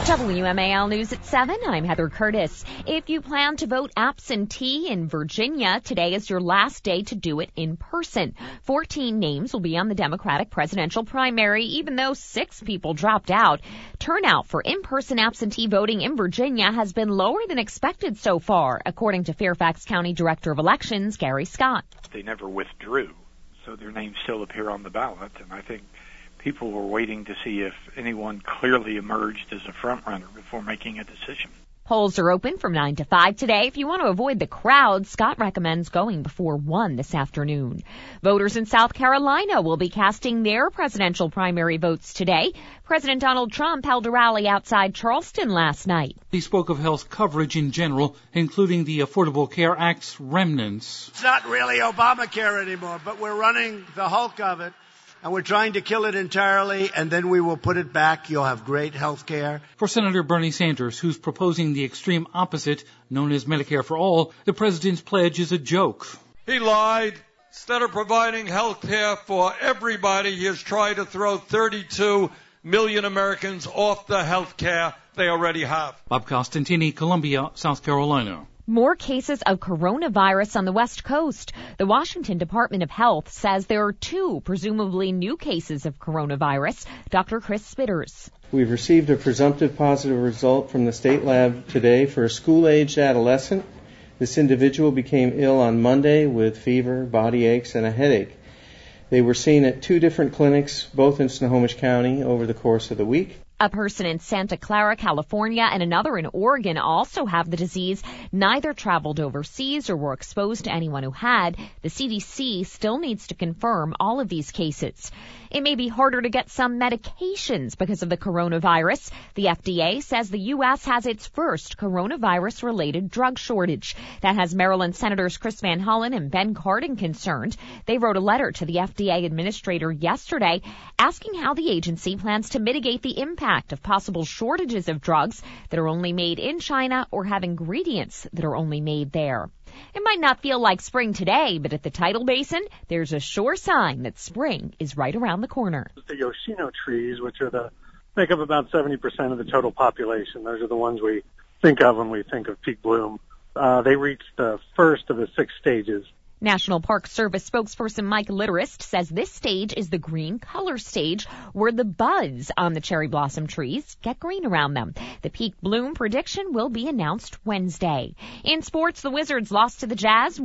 WMAL News at 7. I'm Heather Curtis. If you plan to vote absentee in Virginia, today is your last day to do it in person. 14 names will be on the Democratic presidential primary, even though 6 people dropped out. Turnout for in-person absentee voting in Virginia has been lower than expected so far, according to Fairfax County Director of Elections, Gary Scott. They never withdrew, so their names still appear on the ballot, and I think people were waiting to see if anyone clearly emerged as a front-runner before making a decision. Polls are open from 9 to 5 today. If you want to avoid the crowd, Scott recommends going before 1 this afternoon. Voters in South Carolina will be casting their presidential primary votes today. President Donald Trump held a rally outside Charleston last night. He spoke of health coverage in general, including the Affordable Care Act's remnants. It's not really Obamacare anymore, but we're running the hulk of it. And we're trying to kill it entirely, and then we will put it back. You'll have great health care. For Senator Bernie Sanders, who's proposing the extreme opposite, known as Medicare for All, the president's pledge is a joke. He lied. Instead of providing health care for everybody, he has tried to throw 32 million Americans off the health care they already have. Bob Costantini, Columbia, South Carolina. More cases of coronavirus on the West Coast. The Washington Department of Health says there are 2 presumably new cases of coronavirus. Dr. Chris Spitters. We've received a presumptive positive result from the state lab today for a school-aged adolescent. This individual became ill on Monday with fever, body aches, and a headache. They were seen at 2 different clinics, both in Snohomish County, over the course of the week. A person in Santa Clara, California, and another in Oregon also have the disease. Neither traveled overseas or were exposed to anyone who had. The CDC still needs to confirm all of these cases. It may be harder to get some medications because of the coronavirus. The FDA says the U.S. has its first coronavirus-related drug shortage. That has Maryland Senators Chris Van Hollen and Ben Cardin concerned. They wrote a letter to the FDA administrator yesterday asking how the agency plans to mitigate the impact of possible shortages of drugs that are only made in China or have ingredients that are only made there. It might not feel like spring today, but at the Tidal Basin, there's a sure sign that spring is right around the corner. The Yoshino trees, which are make up about 70% of the total population. Those are the ones we think of when we think of peak bloom. They reached the first of the 6 stages. National Park Service spokesperson Mike Litterist says this stage is the green color stage, where the buds on the cherry blossom trees get green around them. The peak bloom prediction will be announced Wednesday. In sports, the Wizards lost to the Jazz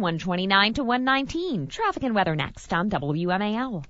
129-119. Traffic and weather next on WMAL.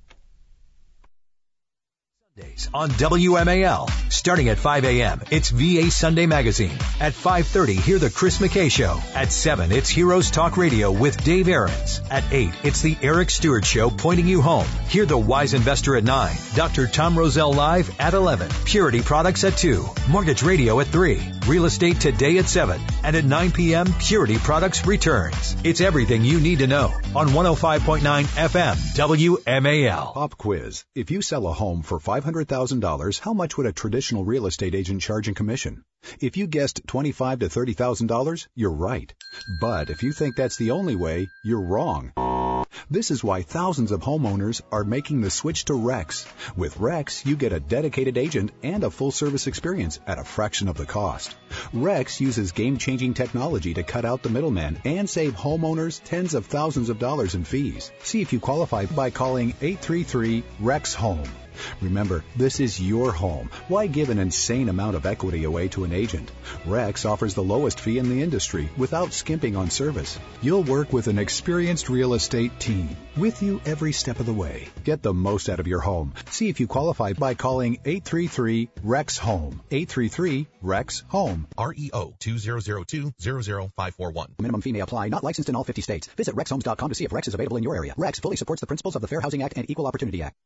On WMAL, starting at 5 a.m., it's VA Sunday Magazine. At 5:30, hear the Chris McKay Show. At 7, it's Heroes Talk Radio with Dave Aarons. At 8, it's the Eric Stewart Show pointing you home. Hear the Wise Investor at 9. Dr. Tom Roselle Live at 11. Purity Products at 2. Mortgage Radio at 3. Real Estate Today at 7. And at 9 p.m., Purity Products returns. It's everything you need to know on 105.9 FM WMAL. Pop quiz. If you sell a home for $500,000, how much would a traditional real estate agent charge in commission? If you guessed $25,000 to $30,000, you're right. But if you think that's the only way, you're wrong. This is why thousands of homeowners are making the switch to Rex. With Rex, you get a dedicated agent and a full-service experience at a fraction of the cost. Rex uses game-changing technology to cut out the middleman and save homeowners tens of thousands of dollars in fees. See if you qualify by calling 833-REX-HOME. Remember, this is your home. Why give an insane amount of equity away to an agent? Rex offers the lowest fee in the industry without skimping on service. You'll work with an experienced real estate team with you every step of the way. Get the most out of your home. See if you qualify by calling 833-REX-HOME. 833-REX-HOME. REO 2002-00541. Minimum fee may apply. Not licensed in all 50 states. Visit RexHomes.com to see if Rex is available in your area. Rex fully supports the principles of the Fair Housing Act and Equal Opportunity Act.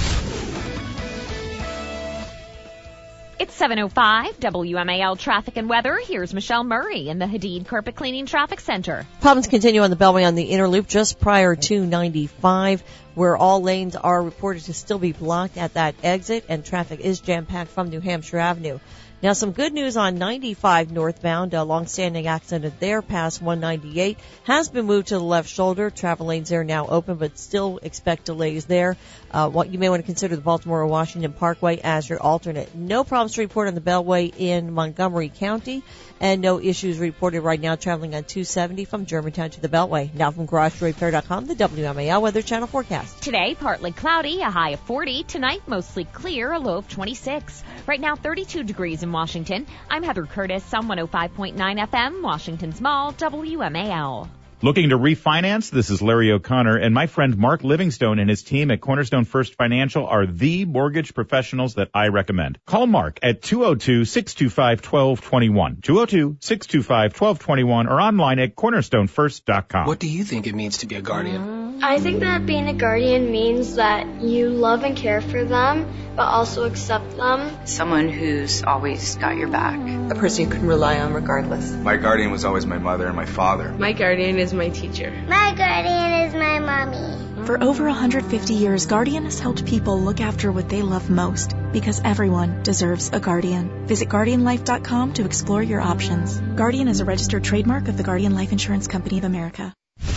It's 7:05, WMAL traffic and weather. Here's Michelle Murray in the Hadid Carpet Cleaning Traffic Center. Problems continue on the Beltway on the inner loop just prior to 95, where all lanes are reported to still be blocked at that exit, and traffic is jam-packed from New Hampshire Avenue. Now, some good news on 95 northbound. A long-standing accident there past 198 has been moved to the left shoulder. Travel lanes are now open, but still expect delays there. You may want to consider the Baltimore or Washington Parkway as your alternate. No problems to report on the Beltway in Montgomery County, and no issues reported right now traveling on 270 from Germantown to the Beltway. Now from GarageRepair.com, the WMAL Weather Channel forecast. Today, partly cloudy, a high of 40. Tonight, mostly clear, a low of 26. Right now, 32 degrees in Washington. I'm Heather Curtis on 105.9 FM, Washington's Mall, WMAL. Looking to refinance? This is Larry O'Connor, and my friend Mark Livingstone and his team at Cornerstone First Financial are the mortgage professionals that I recommend. Call Mark at 202-625-1221, 202-625-1221, or online at cornerstonefirst.com. What do you think it means to be a guardian? I think that being a guardian means that you love and care for them, but also accept them. Someone who's always got your back. A person you can rely on regardless. My guardian was always my mother and my father. My guardian is my teacher. My guardian is my mommy. For over 150 years, Guardian has helped people look after what they love most, because everyone deserves a guardian. Visit GuardianLife.com to explore your options. Guardian is a registered trademark of the Guardian Life Insurance Company of America.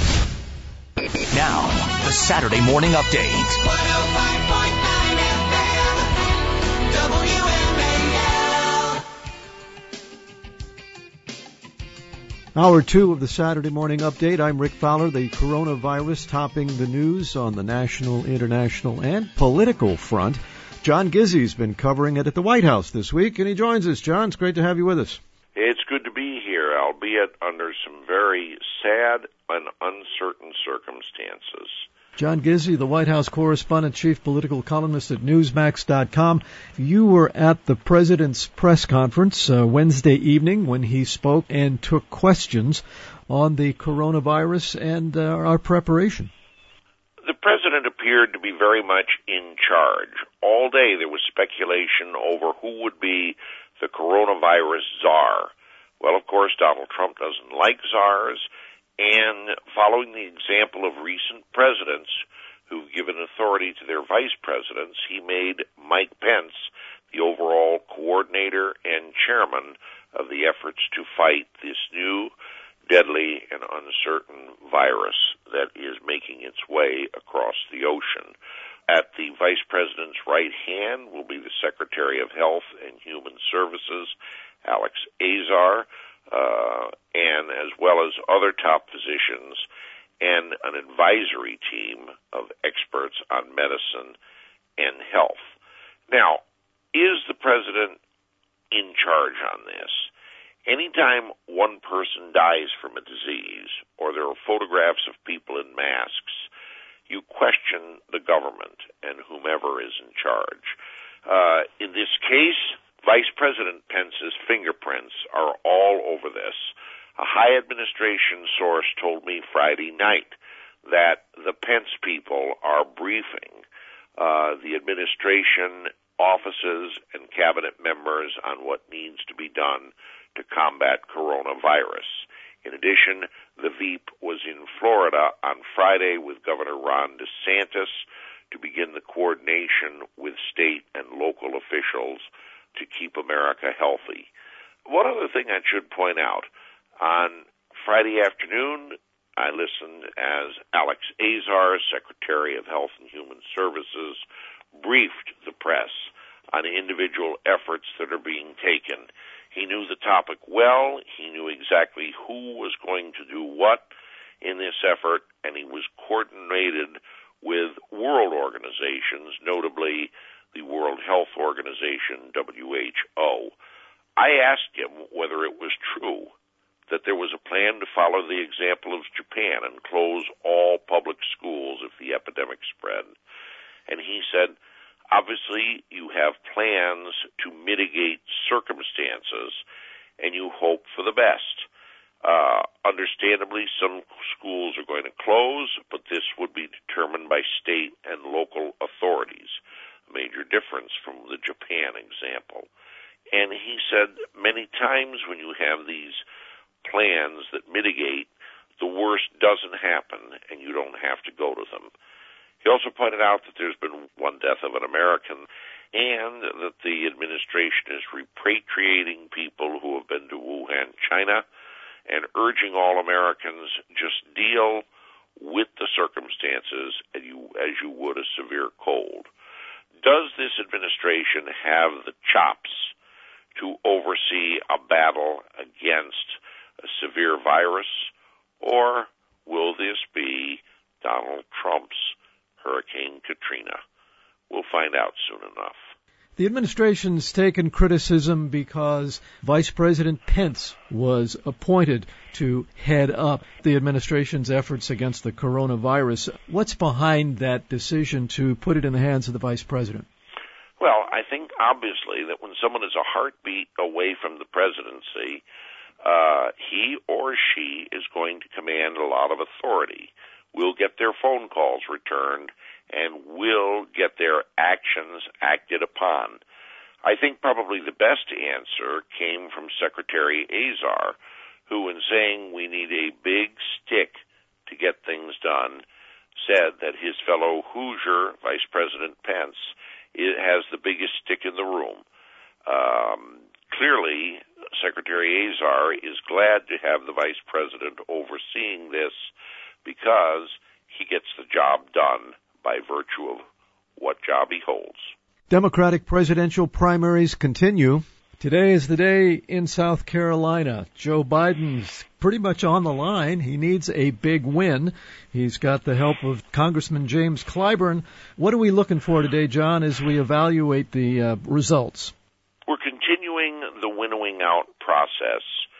Now, the Saturday Morning Update. 105.9 FM, WMAL. Hour 2 of the Saturday Morning Update. I'm Rick Fowler. The coronavirus topping the news on the national, international, and political front. John Gizzi's been covering it at the White House this week, and he joins us. John, it's great to have you with us. It's good to be here, albeit under some very sad and uncertain circumstances. John Gizzi, the White House correspondent, chief political columnist at Newsmax.com. You were at the president's press conference Wednesday evening when he spoke and took questions on the coronavirus and our preparation. The president appeared to be very much in charge. All day there was speculation over who would be the coronavirus czar. Well, of course, Donald Trump doesn't like czars, and following the example of recent presidents who've given authority to their vice presidents, he made Mike Pence the overall coordinator and chairman of the efforts to fight this new, deadly, and uncertain virus that is making its way across the ocean. At the Vice President's right hand will be the Secretary of Health and Human Services, Alex Azar, and as well as other top positions, and an advisory team of experts on medicine and health. Now, is the President in charge on this? Anytime one person dies from a disease, or there are photographs of people in masks, you question the government and whomever is in charge. In this case, Vice President Pence's fingerprints are all over this. A high administration source told me Friday night that the Pence people are briefing the administration, offices, and cabinet members on what needs to be done to combat coronavirus. In addition, the Veep was in Florida on Friday with Governor Ron DeSantis to begin the coordination with state and local officials to keep America healthy. One other thing I should point out, on Friday afternoon, I listened as Alex Azar, Secretary of Health and Human Services, briefed the press on individual efforts that are being taken. He knew the topic well, he knew exactly who was going to do what in this effort, and he was coordinated with world organizations, notably the World Health Organization, WHO. I asked him whether it was true that there was a plan to follow the example of Japan and close all public schools if the epidemic spread. And he said, obviously, you have plans to mitigate circumstances, and you hope for the best. Understandably, some schools are going to close, but this would be determined by state and local authorities, a major difference from the Japan example. And he said many times when you have these plans that mitigate, the worst doesn't happen, and you don't have to go to them. He also pointed out that there's been one death of an American and that the administration is repatriating people who have been to Wuhan, China, and urging all Americans just deal with the circumstances as you would a severe cold. Does this administration have the chops to oversee a battle against a severe virus, or will this be Donald Trump's Hurricane Katrina? We'll find out soon enough. The administration's taken criticism because Vice President Pence was appointed to head up the administration's efforts against the coronavirus. What's behind that decision to put it in the hands of the Vice President? Well, I think obviously that when someone is a heartbeat away from the presidency, he or she is going to command a lot of authority, will get their phone calls returned, and will get their actions acted upon. I think probably the best answer came from Secretary Azar, who, in saying we need a big stick to get things done, said that his fellow Hoosier, Vice President Pence, has the biggest stick in the room. Clearly, Secretary Azar is glad to have the Vice President overseeing this because he gets the job done by virtue of what job he holds. Democratic presidential primaries continue. Today is the day in South Carolina. Joe Biden's pretty much on the line. He needs a big win. He's got the help of Congressman James Clyburn. What are we looking for today, John, as we evaluate the results? We're continuing the winnowing out process,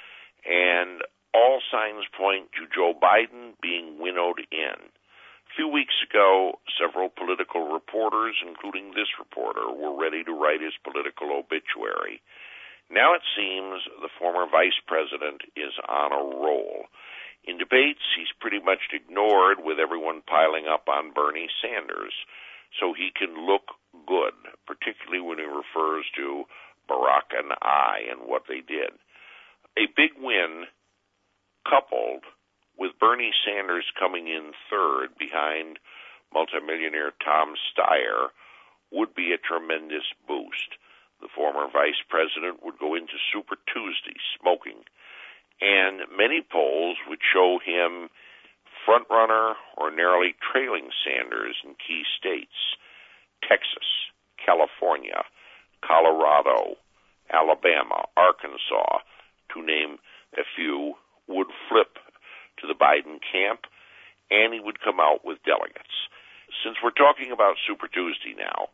and all signs point to Joe Biden being winnowed in. A few weeks ago, several political reporters, including this reporter, were ready to write his political obituary. Now it seems the former vice president is on a roll. In debates, he's pretty much ignored, with everyone piling up on Bernie Sanders, so he can look good, particularly when he refers to Barack and I and what they did. A big win, coupled with Bernie Sanders coming in third behind multimillionaire Tom Steyer, would be a tremendous boost. The former vice president would go into Super Tuesday smoking, and many polls would show him frontrunner or narrowly trailing Sanders in key states: Texas, California, Colorado, Alabama, Arkansas, to name a few, would flip to the Biden camp, and he would come out with delegates. Since we're talking about Super Tuesday now,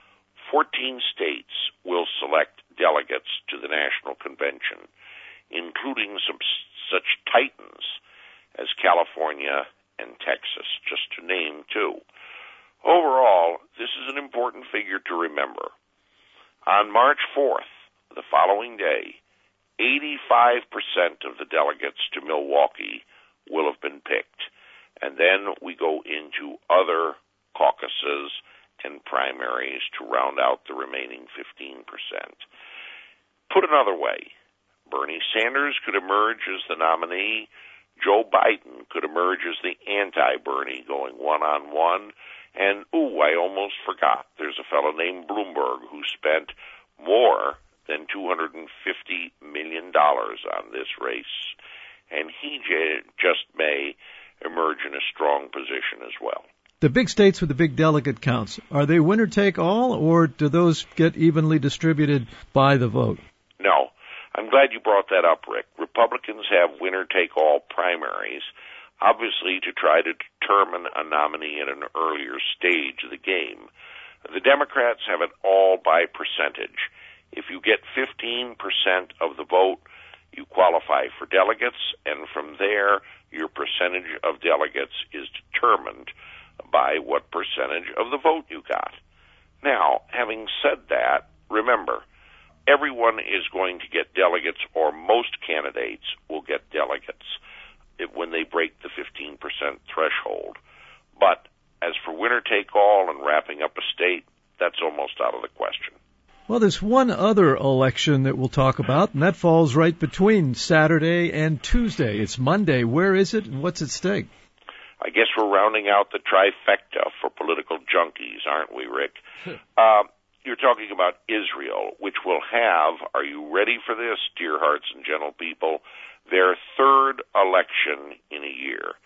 14 states will select delegates to the National Convention, including some such titans as California and Texas, just to name two. Overall, this is an important figure to remember. On March 4th, the following day, 85% of the delegates to Milwaukee will have been picked, and then we go into other caucuses and primaries to round out the remaining 15%. Put another way, Bernie Sanders could emerge as the nominee, Joe Biden could emerge as the anti-Bernie, going one-on-one, and, I almost forgot, there's a fellow named Bloomberg who spent more than $250 million on this race, and he just may emerge in a strong position as well. The big states with the big delegate counts, are they winner-take-all, or do those get evenly distributed by the vote? No. I'm glad you brought that up, Rick. Republicans have winner-take-all primaries, obviously to try to determine a nominee at an earlier stage of the game. The Democrats have it all by percentage. If you get 15% of the vote, you qualify for delegates, and from there, your percentage of delegates is determined by what percentage of the vote you got. Now, having said that, remember, everyone is going to get delegates, or most candidates will get delegates when they break the 15% threshold. But as for winner-take-all and wrapping up a state, that's almost out of the question. Well, there's one other election that we'll talk about, and that falls right between Saturday and Tuesday. It's Monday. Where is it, and what's at stake? I guess we're rounding out the trifecta for political junkies, aren't we, Rick? You're talking about Israel, which will have, are you ready for this, dear hearts and gentle people, their third election in a year.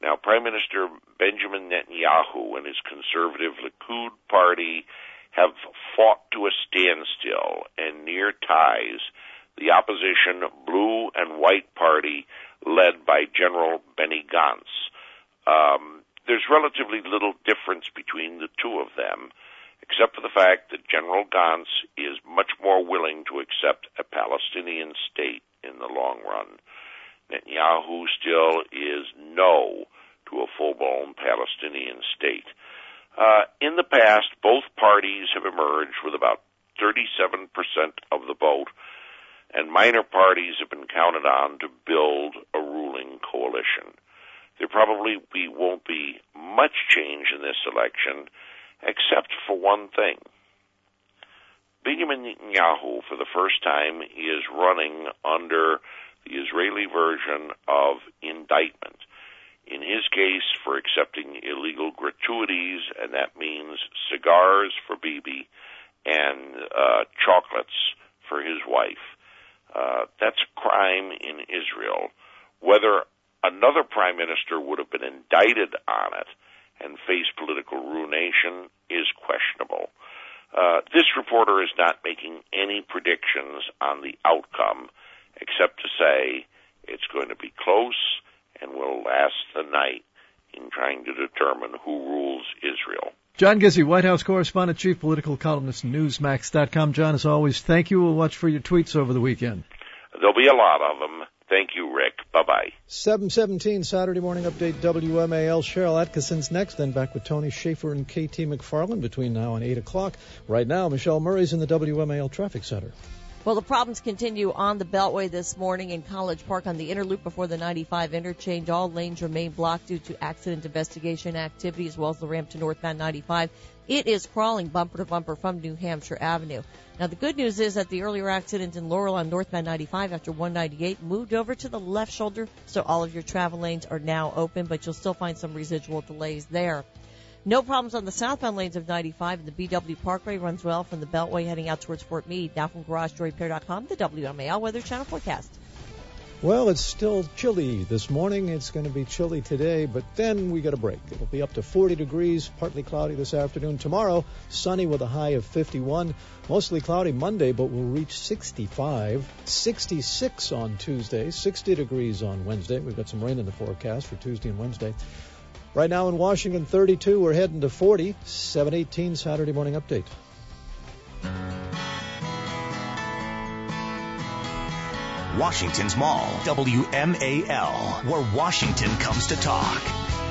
Now, Prime Minister Benjamin Netanyahu and his conservative Likud party have fought to a standstill and near ties the opposition blue and white party led by General Benny Gantz. There's relatively little difference between the two of them, except for the fact that General Gantz is much more willing to accept a Palestinian state in the long run. Netanyahu still is no to a full-blown Palestinian state. In the past, both parties have emerged with about 37% of the vote, and minor parties have been counted on to build a ruling coalition. There probably won't be much change in this election, except for one thing. Benjamin Netanyahu, for the first time, is running under the Israeli version of indictment. In his case, for accepting illegal gratuities, and that means cigars for Bibi and chocolates for his wife. That's a crime in Israel. Whether another prime minister would have been indicted on it and faced political ruination is questionable. This reporter is not making any predictions on the outcome, except to say it's going to be close and will last the night in trying to determine who rules Israel. John Gizzi, White House correspondent, chief political columnist, Newsmax.com. John, as always, thank you. We'll watch for your tweets over the weekend. There'll be a lot of them. Thank you, Rick. Bye-bye. 7:17 Saturday Morning Update, WMAL. Cheryl Atkinson's next, then back with Tony Schaefer and KT McFarland between now and 8 o'clock. Right now, Michelle Murray's in the WMAL Traffic Center. Well, the problems continue on the Beltway this morning in College Park on the inner loop before the 95 interchange. All lanes remain blocked due to accident investigation activity, as well as the ramp to northbound 95. It is crawling bumper to bumper from New Hampshire Avenue. Now, the good news is that the earlier accident in Laurel on northbound 95 after 198 moved over to the left shoulder, so all of your travel lanes are now open, but you'll still find some residual delays there. No problems on the southbound lanes of 95, and the BW Parkway runs well from the Beltway heading out towards Fort Meade. Now from GarageDoorRepair.com, the WMAL Weather Channel forecast. Well, it's still chilly this morning. It's going to be chilly today, but then we get a break. It'll be up to 40 degrees, partly cloudy this afternoon. Tomorrow, sunny with a high of 51. Mostly cloudy Monday, but we'll reach 65. 66 on Tuesday, 60 degrees on Wednesday. We've got some rain in the forecast for Tuesday and Wednesday. Right now in Washington, 32. We're heading to 40. 7:18 Saturday Morning Update. Washington's Mall, WMAL, where Washington comes to talk.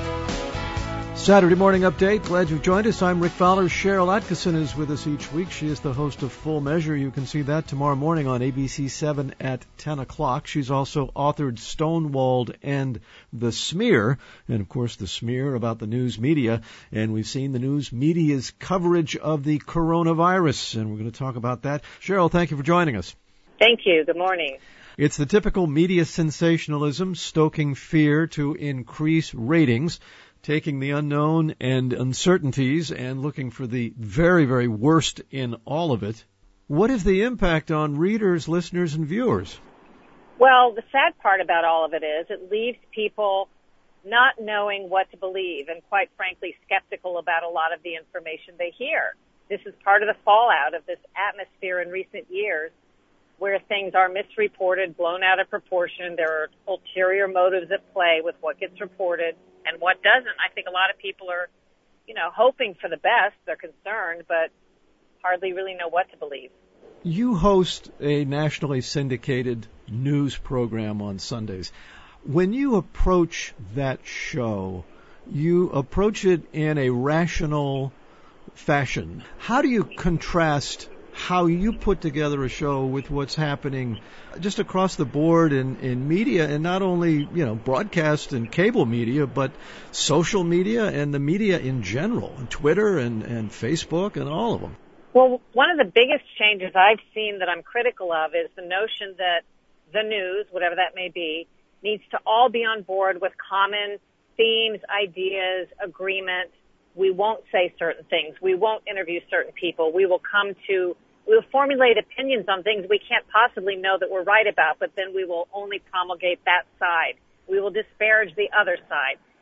Saturday Morning Update. Glad you've joined us. I'm Rick Fowler. Cheryl Atkinson is with us each week. She is the host of Full Measure. You can see that tomorrow morning on ABC 7 at 10 o'clock. She's also authored Stonewalled and The Smear, and, of course, The Smear about the news media. And we've seen the news media's coverage of the coronavirus, and we're going to talk about that. Cheryl, thank you for joining us. Thank you. Good morning. It's the typical media sensationalism, stoking fear to increase ratings, taking the unknown and uncertainties and looking for the very, very worst in all of it. What is the impact on readers, listeners, and viewers? Well, the sad part about all of it is it leaves people not knowing what to believe and, quite frankly, skeptical about a lot of the information they hear. This is part of the fallout of this atmosphere in recent years where things are misreported, blown out of proportion. There are ulterior motives at play with what gets reported and what doesn't. I think a lot of people are, hoping for the best. They're concerned, but hardly really know what to believe. You host a nationally syndicated news program on Sundays. When you approach that show, you approach it in a rational fashion. How do you contrast how you put together a show with what's happening just across the board in media, and not only, broadcast and cable media, but social media and the media in general, and Twitter and Facebook and all of them? Well, one of the biggest changes I've seen that I'm critical of is the notion that the news, whatever that may be, needs to all be on board with common themes, ideas, agreement. We won't say certain things. We won't interview certain people. We'll formulate opinions on things we can't possibly know that we're right about, but then we will only promulgate that side. We will disparage the other side.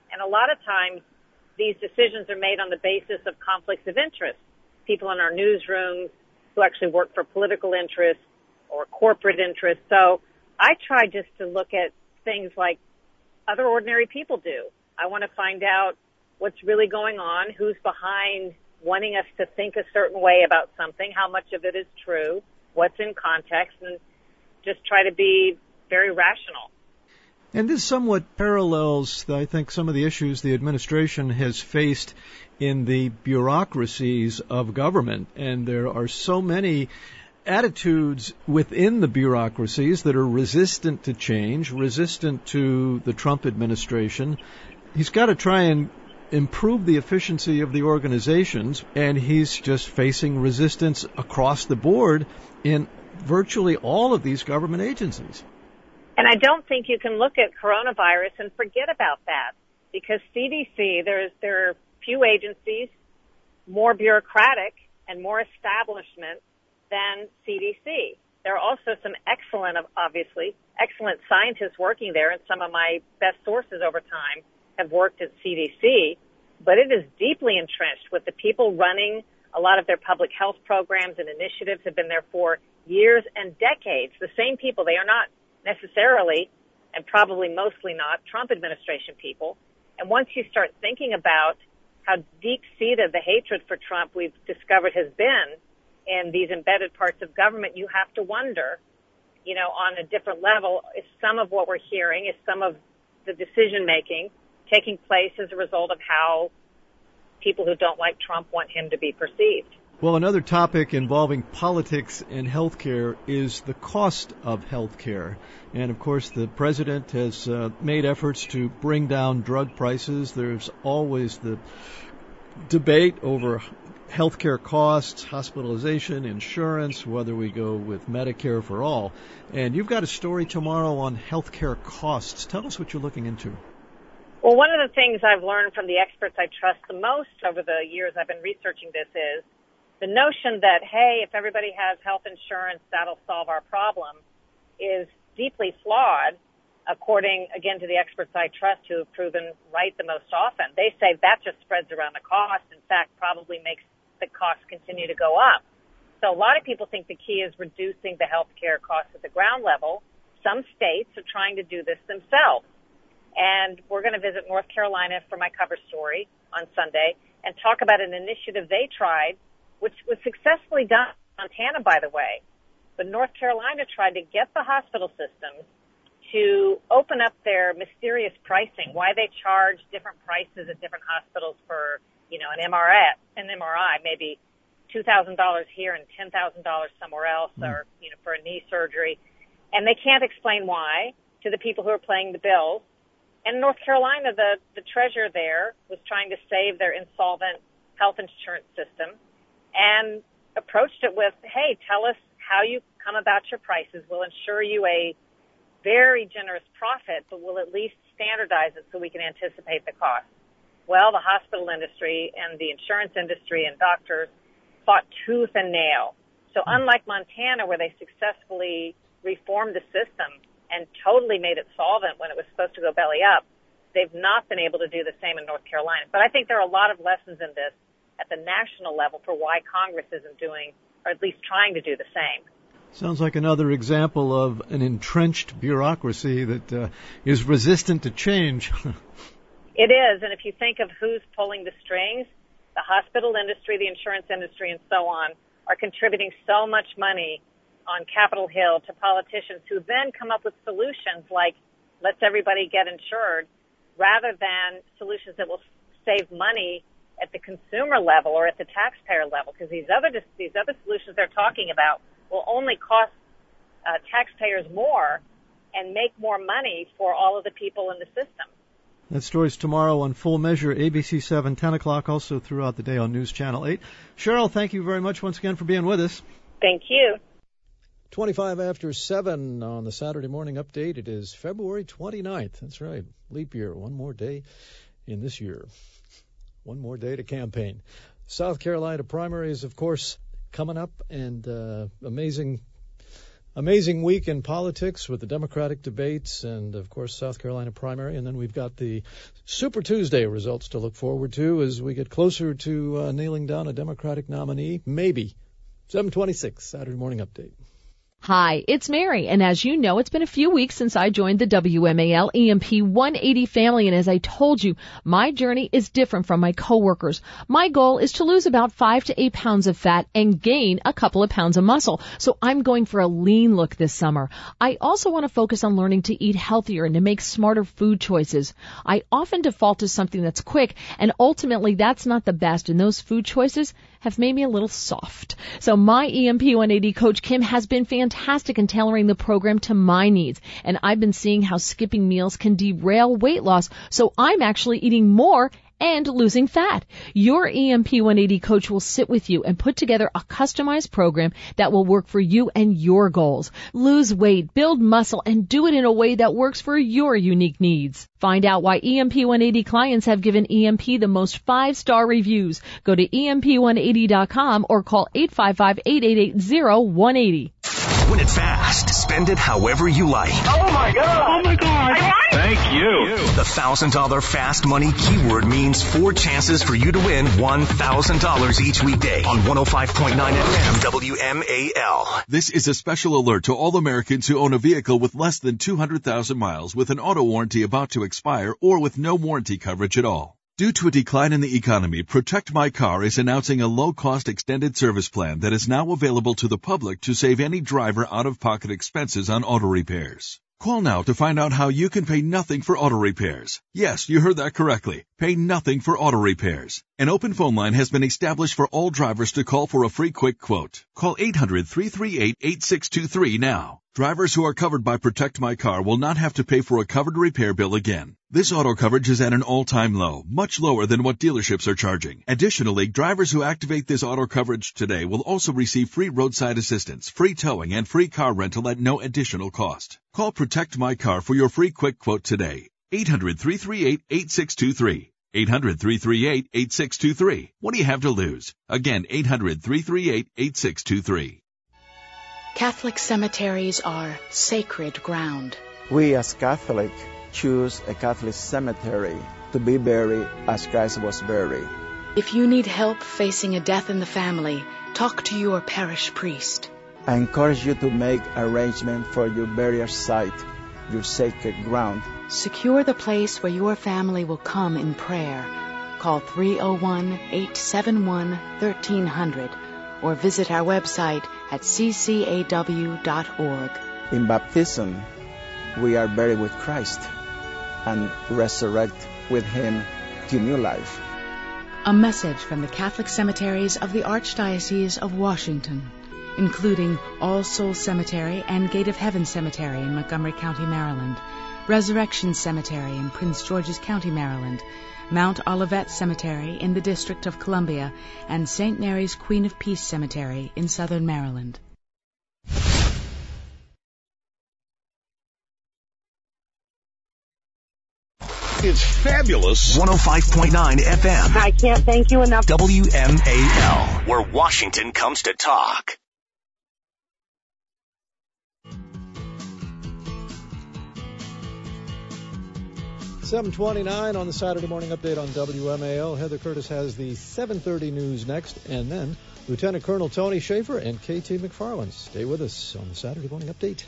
And a lot of times these decisions are made on the basis of conflicts of interest. People in our newsrooms who actually work for political interests or corporate interests. So I try just to look at things like other ordinary people do. I want to find out what's really going on, who's behind wanting us to think a certain way about something, how much of it is true, what's in context, and just try to be very rational. And this somewhat parallels, I think, some of the issues the administration has faced in the bureaucracies of government. And there are so many attitudes within the bureaucracies that are resistant to change, resistant to the Trump administration. He's got to try and improve the efficiency of the organizations, and he's just facing resistance across the board in virtually all of these government agencies. And I don't think you can look at coronavirus and forget about that, because CDC, there are few agencies more bureaucratic and more establishment than CDC. There are also some excellent scientists working there, and some of my best sources over time have worked at CDC, but it is deeply entrenched with the people running a lot of their public health programs and initiatives have been there for years and decades. The same people, they are not necessarily, and probably mostly not, Trump administration people. And once you start thinking about how deep-seated the hatred for Trump we've discovered has been in these embedded parts of government, you have to wonder, on a different level, is some of what we're hearing, is some of the decision-making taking place as a result of how people who don't like Trump want him to be perceived. Well, another topic involving politics and healthcare is the cost of healthcare. And, of course, the president has made efforts to bring down drug prices. There's always the debate over healthcare costs, hospitalization, insurance, whether we go with Medicare for all. And you've got a story tomorrow on healthcare costs. Tell us what you're looking into. Well, one of the things I've learned from the experts I trust the most over the years I've been researching this is the notion that, hey, if everybody has health insurance, that'll solve our problem, is deeply flawed, according, again, to the experts I trust who have proven right the most often. They say that just spreads around the cost, in fact, probably makes the costs continue to go up. So a lot of people think the key is reducing the health care costs at the ground level. Some states are trying to do this themselves. And we're going to visit North Carolina for my cover story on Sunday and talk about an initiative they tried, which was successfully done in Montana, by the way. But North Carolina tried to get the hospital systems to open up their mysterious pricing, why they charge different prices at different hospitals for, an MRI, maybe $2,000 here and $10,000 somewhere else, or, for a knee surgery. And they can't explain why to the people who are paying the bills. And in North Carolina, the treasurer there was trying to save their insolvent health insurance system and approached it with, hey, tell us how you come about your prices. We'll insure you a very generous profit, but we'll at least standardize it so we can anticipate the cost. Well, the hospital industry and the insurance industry and doctors fought tooth and nail. So unlike Montana, where they successfully reformed the system and totally made it solvent when it was supposed to go belly up, they've not been able to do the same in North Carolina. But I think there are a lot of lessons in this at the national level for why Congress isn't doing, or at least trying to do the same. Sounds like another example of an entrenched bureaucracy that is resistant to change. It is, and if you think of who's pulling the strings, the hospital industry, the insurance industry, and so on, are contributing so much money on Capitol Hill to politicians who then come up with solutions like, let's everybody get insured, rather than solutions that will save money at the consumer level or at the taxpayer level, because these other solutions they're talking about will only cost taxpayers more and make more money for all of the people in the system. That story's tomorrow on Full Measure, ABC 7, 10 o'clock, also throughout the day on News Channel 8. Cheryl, thank you very much once again for being with us. Thank you. 25 after 7 on the Saturday morning update. It is February 29th. That's right. Leap year. One more day in this year. One more day to campaign. South Carolina primaries, of course, coming up, and amazing Amazing week in politics with the Democratic debates and, of course, South Carolina primary. And then we've got the Super Tuesday results to look forward to as we get closer to nailing down a Democratic nominee. Maybe. 7:26, Saturday Morning Update. Hi, it's Mary, and as you know, it's been a few weeks since I joined the WMAL EMP 180 family, and as I told you, my journey is different from my coworkers. My goal is to lose about 5 to 8 pounds of fat and gain a couple of pounds of muscle, so I'm going for a lean look this summer. I also want to focus on learning to eat healthier and to make smarter food choices. I often default to something that's quick, and ultimately that's not the best, and those food choices have made me a little soft. So my EMP 180 coach Kim has been fantastic in tailoring the program to my needs. And I've been seeing how skipping meals can derail weight loss. So I'm actually eating more and losing fat. Your EMP 180 coach will sit with you and put together a customized program that will work for you and your goals. Lose weight, build muscle, and do it in a way that works for your unique needs. Find out why EMP 180 clients have given EMP the most 5-star reviews. Go to EMP180.com or call 855-888-0180. Win it fast. Spend it however you like. Oh my God! Oh my God! Thank you. The $1,000 Fast Money keyword means 4 chances for you to win $1,000 each weekday on 105.9 FM WMAL. This is a special alert to all Americans who own a vehicle with less than 200,000 miles with an auto warranty about to expire or with no warranty coverage at all. Due to a decline in the economy, Protect My Car is announcing a low-cost extended service plan that is now available to the public to save any driver out-of-pocket expenses on auto repairs. Call now to find out how you can pay nothing for auto repairs. Yes, you heard that correctly. Pay nothing for auto repairs. An open phone line has been established for all drivers to call for a free quick quote. Call 800-338-8623 now. Drivers who are covered by Protect My Car will not have to pay for a covered repair bill again. This auto coverage is at an all-time low, much lower than what dealerships are charging. Additionally, drivers who activate this auto coverage today will also receive free roadside assistance, free towing, and free car rental at no additional cost. Call Protect My Car for your free quick quote today. 800-338-8623. 800-338-8623. What do you have to lose? Again, 800-338-8623. Catholic cemeteries are sacred ground. We as Catholic choose a Catholic cemetery to be buried as Christ was buried. If you need help facing a death in the family, talk to your parish priest. I encourage you to make arrangements for your burial site, your sacred ground. Secure the place where your family will come in prayer. Call 301-871-1300 or visit our website at ccaw.org. In baptism, we are buried with Christ and resurrect with Him to new life. A message from the Catholic cemeteries of the Archdiocese of Washington, including All Souls Cemetery and Gate of Heaven Cemetery in Montgomery County, Maryland, Resurrection Cemetery in Prince George's County, Maryland, Mount Olivet Cemetery in the District of Columbia, and St. Mary's Queen of Peace Cemetery in Southern Maryland. It's fabulous. 105.9 FM. I can't thank you enough. WMAL, where Washington comes to talk. $7:29 on the Saturday Morning Update on WMAL. Heather Curtis has the 7:30 news next, and then Lieutenant Colonel Tony Schaefer and KT McFarland. Stay with us on the Saturday Morning Update.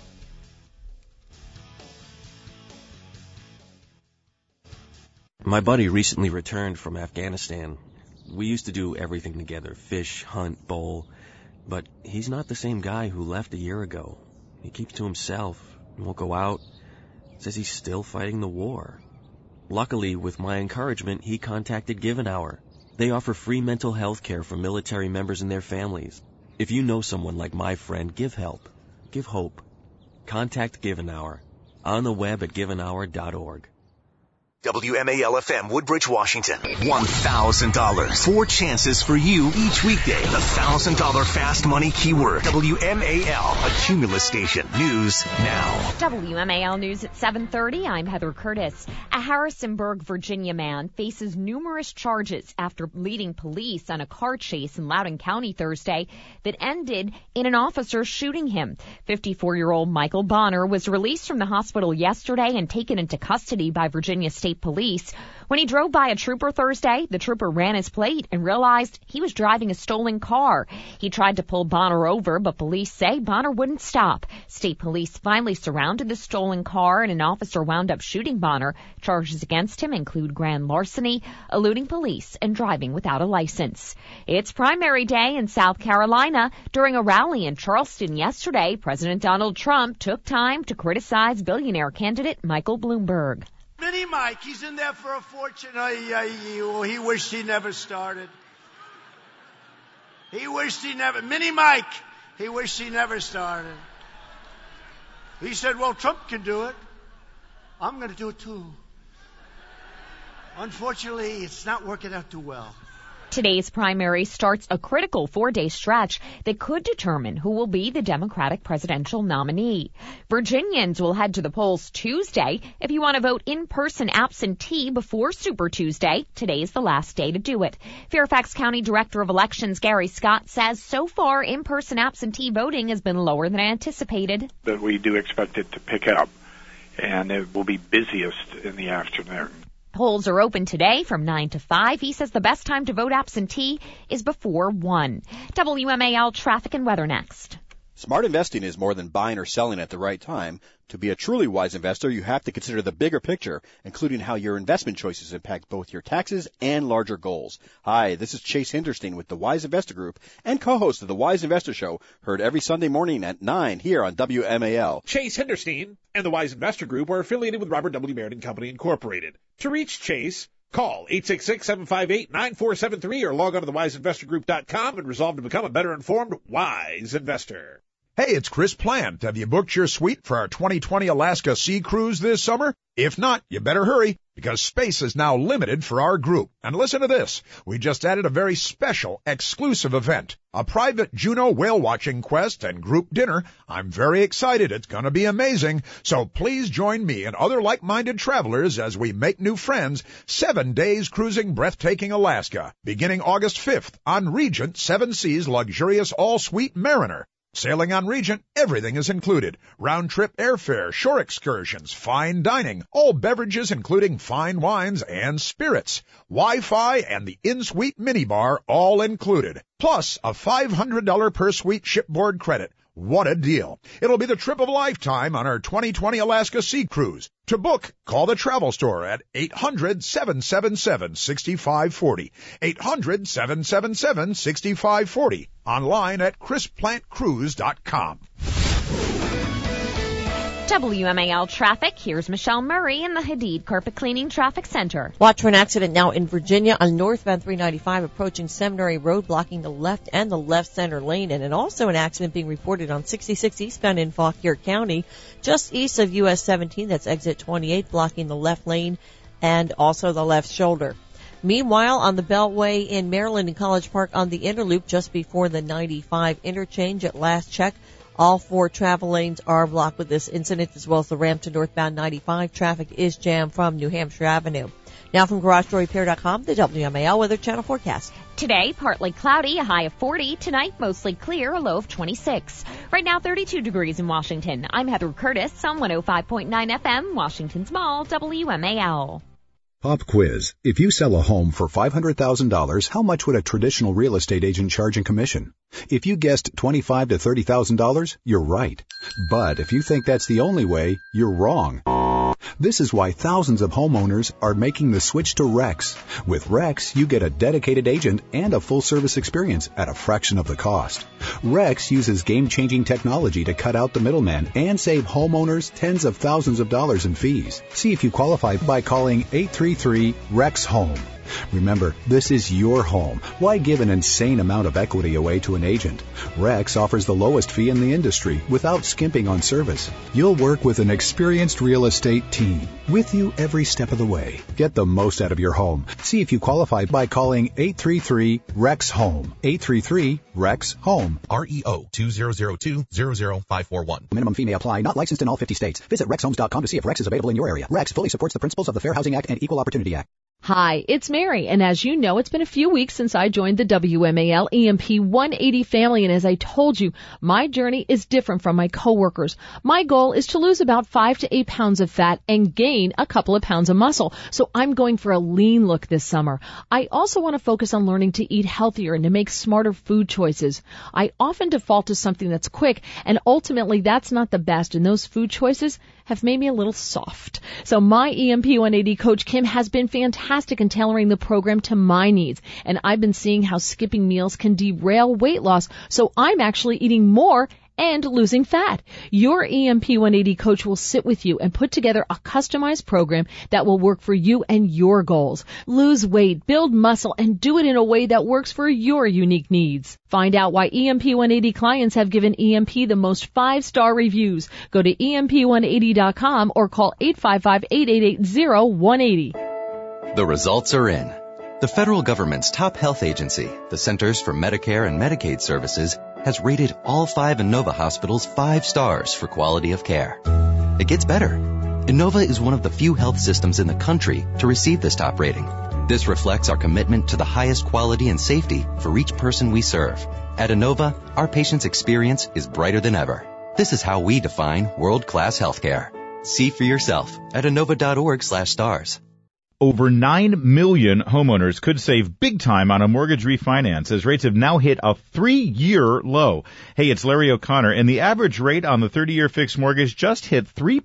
My buddy recently returned from Afghanistan. We used to do everything together, fish, hunt, bowl. But he's not the same guy who left a year ago. He keeps to himself, won't go out, says he's still fighting the war. Luckily, with my encouragement, he contacted Give an Hour. They offer free mental health care for military members and their families. If you know someone like my friend, give help. Give hope. Contact Give an Hour. On the web at giveanhour.org. WMAL-FM Woodbridge, Washington. $1,000. 4 chances for you each weekday. The $1,000 Fast Money Keyword. WMAL, a Cumulus station. News now. WMAL News at 7:30. I'm Heather Curtis. A Harrisonburg, Virginia man faces numerous charges after leading police on a car chase in Loudoun County Thursday that ended in an officer shooting him. 54-year-old Michael Bonner was released from the hospital yesterday and taken into custody by Virginia State Police. When he drove by a trooper Thursday, the trooper ran his plate and realized he was driving a stolen car. He tried to pull Bonner over, but police say Bonner wouldn't stop. State police finally surrounded the stolen car, and an officer wound up shooting Bonner. Charges against him include grand larceny, eluding police, and driving without a license. It's primary day in South Carolina. During a rally in Charleston yesterday, President Donald Trump took time to criticize billionaire candidate Michael Bloomberg. Mini Mike, he's in there for a fortune. He wished he never started. Mini Mike, he wished he never started. He said, well, Trump can do it. I'm going to do it too. Unfortunately, it's not working out too well. Today's primary starts a critical 4-day stretch that could determine who will be the Democratic presidential nominee. Virginians will head to the polls Tuesday. If you want to vote in-person absentee before Super Tuesday, today's the last day to do it. Fairfax County Director of Elections Gary Scott says so far in-person absentee voting has been lower than anticipated. But we do expect it to pick up, and it will be busiest in the afternoon. Polls are open today from 9 to 5. He says the best time to vote absentee is before 1. WMAL traffic and weather next. Smart investing is more than buying or selling at the right time. To be a truly wise investor, you have to consider the bigger picture, including how your investment choices impact both your taxes and larger goals. Hi, this is Chase Hinderstein with the Wise Investor Group and co-host of the Wise Investor Show, heard every Sunday morning at 9 here on WMAL. Chase Hinderstein and the Wise Investor Group are affiliated with Robert W. Baird & Company, Incorporated. To reach Chase, call 866-758-9473 or log on to thewiseinvestorgroup.com and resolve to become a better informed, wise investor. Hey, it's Chris Plant. Have you booked your suite for our 2020 Alaska Sea Cruise this summer? If not, you better hurry, because space is now limited for our group. And listen to this. We just added a very special, exclusive event, a private Juneau whale-watching quest and group dinner. I'm very excited. It's going to be amazing. So please join me and other like-minded travelers as we make new friends. 7 days cruising breathtaking Alaska, beginning August 5th on Regent 7 Seas luxurious all-suite Mariner. Sailing on Regent, everything is included. Round-trip airfare, shore excursions, fine dining, all beverages including fine wines and spirits, Wi-Fi, and the in-suite minibar all included. Plus, a $500 per suite shipboard credit. What a deal. It'll be the trip of a lifetime on our 2020 Alaska Sea Cruise. To book, call the travel store at 800-777-6540. 800-777-6540. Online at chrisplantcruise.com. WMAL traffic. Here's Michelle Murray in the Hadid Carpet Cleaning Traffic Center. Watch for an accident now in Virginia on northbound 395 approaching Seminary Road, blocking the left and the left center lane, and also an accident being reported on 66 eastbound in Fauquier County, just east of US 17. That's exit 28, blocking the left lane and also the left shoulder. Meanwhile, on the Beltway in Maryland and College Park on the Interloop just before the 95 interchange at last check, all 4 travel lanes are blocked with this incident, as well as the ramp to northbound 95. Traffic is jammed from New Hampshire Avenue. Now from GarageDoorRepair.com, the WMAL Weather Channel forecast. Today, partly cloudy, a high of 40. Tonight, mostly clear, a low of 26. Right now, 32 degrees in Washington. I'm Heather Curtis on 105.9 FM, Washington's Mall, WMAL. Pop quiz. If you sell a home for $500,000, how much would a traditional real estate agent charge in commission? If you guessed $25,000 to $30,000, you're right. But if you think that's the only way, you're wrong. This is why thousands of homeowners are making the switch to Rex. With Rex, you get a dedicated agent and a full-service experience at a fraction of the cost. Rex uses game-changing technology to cut out the middleman and save homeowners tens of thousands of dollars in fees. See if you qualify by calling 833-REX-HOME. Remember, this is your home. Why give an insane amount of equity away to an agent? Rex offers the lowest fee in the industry without skimping on service. You'll work with an experienced real estate team with you every step of the way. Get the most out of your home. See if you qualify by calling 833-REX-HOME. 833-REX-HOME. REO 2002-00541. Minimum fee may apply. Not licensed in all 50 states. Visit RexHomes.com to see if Rex is available in your area. Rex fully supports the principles of the Fair Housing Act and Equal Opportunity Act. Hi, it's Mary, and as you know, it's been a few weeks since I joined the WMAL EMP 180 family, and as I told you, my journey is different from my coworkers. My goal is to lose about 5 to 8 pounds of fat and gain a couple of pounds of muscle, so I'm going for a lean look this summer. I also want to focus on learning to eat healthier and to make smarter food choices. I often default to something that's quick, and ultimately that's not the best, and those food choices have made me a little soft. So my EMP 180 coach Kim has been fantastic in tailoring the program to my needs, and I've been seeing how skipping meals can derail weight loss, so I'm actually eating more and losing fat. Your EMP 180 coach will sit with you and put together a customized program that will work for you and your goals. Lose weight, build muscle, and do it in a way that works for your unique needs. Find out why EMP 180 clients have given EMP the most 5-star reviews. Go to EMP180.com or call 855-888-0180. The results are in. The federal government's top health agency, the Centers for Medicare and Medicaid Services, has rated all 5 Inova hospitals 5 stars for quality of care. It gets better. Inova is one of the few health systems in the country to receive this top rating. This reflects our commitment to the highest quality and safety for each person we serve. At Inova, our patients' experience is brighter than ever. This is how we define world-class healthcare. See for yourself at Inova.org/stars. Over 9 million homeowners could save big time on a mortgage refinance as rates have now hit a 3-year low. Hey, it's Larry O'Connor, and the average rate on the 30-year fixed mortgage just hit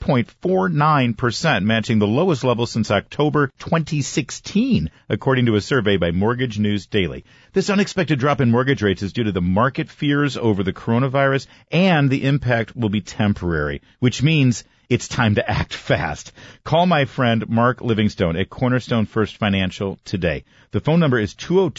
3.49%, matching the lowest level since October 2016, according to a survey by Mortgage News Daily. This unexpected drop in mortgage rates is due to the market fears over the coronavirus, and the impact will be temporary, which means it's time to act fast. Call my friend Mark Livingstone at Cornerstone First Financial today. The phone number is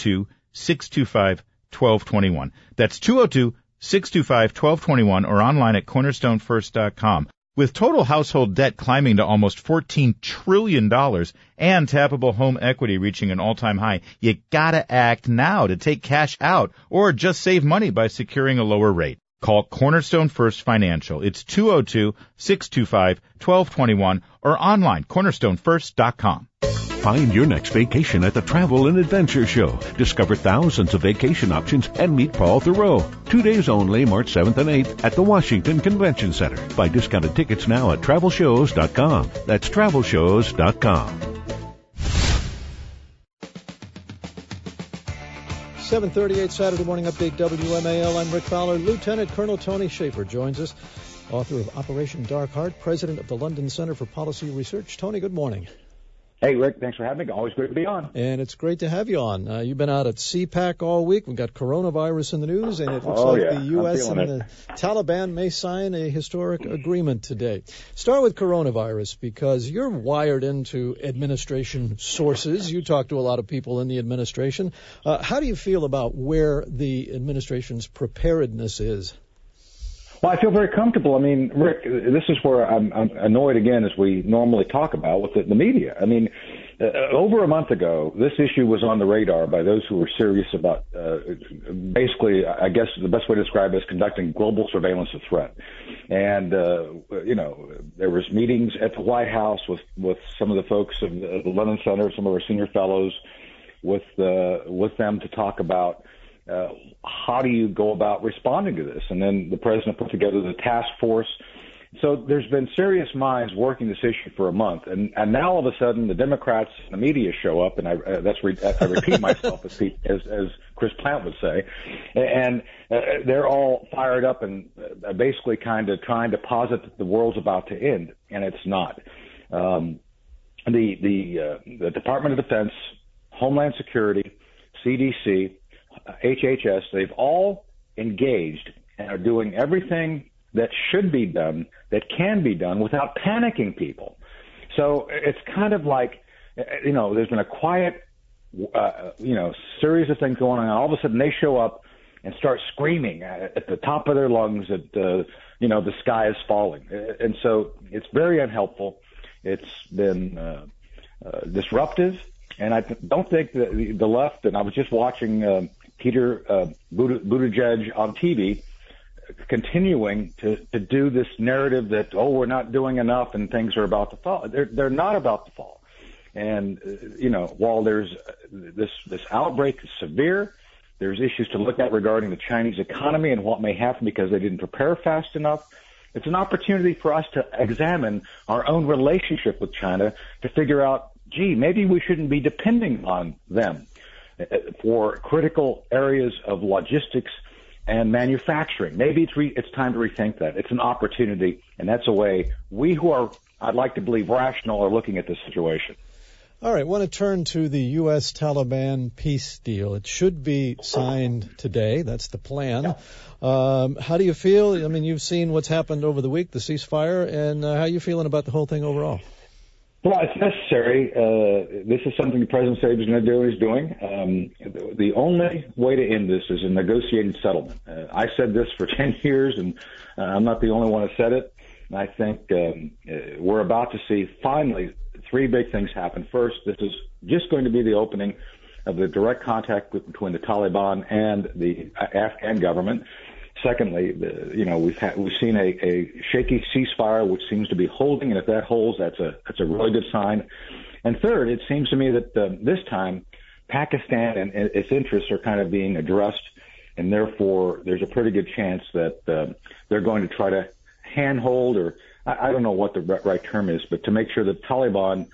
202-625-1221. That's 202-625-1221 or online at cornerstonefirst.com. With total household debt climbing to almost $14 trillion and tappable home equity reaching an all-time high, you gotta act now to take cash out or just save money by securing a lower rate. Call Cornerstone First Financial. It's 202-625-1221 or online, cornerstonefirst.com. Find your next vacation at the Travel and Adventure Show. Discover thousands of vacation options and meet Paul Theroux. 2 days only, March 7th and 8th at the Washington Convention Center. Buy discounted tickets now at travelshows.com. That's travelshows.com. 7:38 Saturday morning update WMAL. I'm Rick Fowler. Lieutenant Colonel Tony Shaffer joins us, author of Operation Dark Heart, president of the London Center for Policy Research. Tony, good morning. Hey, Rick, thanks for having me. Always great to be on. And it's great to have you on. You've been out at CPAC all week. We've got coronavirus in the news, and it looks the U.S. and the Taliban may sign a historic agreement today. Start with coronavirus, because you're wired into administration sources. You talk to a lot of people in the administration. How do you feel about where the administration's preparedness is? Well, I feel very comfortable. I mean, Rick, this is where I'm annoyed again, as we normally talk about with the media. I mean, over a month ago, this issue was on the radar by those who were serious about basically, I guess the best way to describe it is conducting global surveillance of threat. And, there was meetings at the White House with some of the folks of the London Center, some of our senior fellows, with them to talk about how do you go about responding to this? And then the president put together the task force. So there's been serious minds working this issue for a month, and now all of a sudden the Democrats and the media show up, and I repeat myself as Chris Plant would say, and they're all fired up and basically kind of trying to posit that the world's about to end, and it's not. The Department of Defense, Homeland Security, CDC, HHS, they've all engaged and are doing everything that should be done, that can be done without panicking people. So it's kind of like, there's been a quiet series of things going on. All of a sudden, they show up and start screaming at the top of their lungs that the sky is falling, and so it's very unhelpful. It's been disruptive, and I don't think that the left. And I was just watching Peter Buttigieg on TV, continuing to do this narrative that we're not doing enough and things are about to fall. They're not about to fall. And while there's this outbreak is severe, there's issues to look at regarding the Chinese economy and what may happen because they didn't prepare fast enough. It's an opportunity for us to examine our own relationship with China to figure out, maybe we shouldn't be depending on them for critical areas of logistics and manufacturing. Maybe it's time to rethink that. It's an opportunity, and that's a way we who are, I'd like to believe, rational are looking at this situation. All right, I want to turn to the U.S.-Taliban peace deal. It should be signed today. That's the plan. How do you feel? I mean, you've seen what's happened over the week, the ceasefire, and how are you feeling about the whole thing overall? Well, it's necessary. This is something the President said he was going to do and he's doing. The only way to end this is a negotiated settlement. I said this for 10 years, and I'm not the only one who said it. And I think we're about to see, finally, three big things happen. First, this is just going to be the opening of the direct contact between the Taliban and the Afghan government. Secondly, we've seen a shaky ceasefire, which seems to be holding, and if that holds, that's a really good sign. And third, it seems to me that this time Pakistan and its interests are kind of being addressed, and therefore there's a pretty good chance that they're going to try to handhold, or I don't know what the right term is, but to make sure that Taliban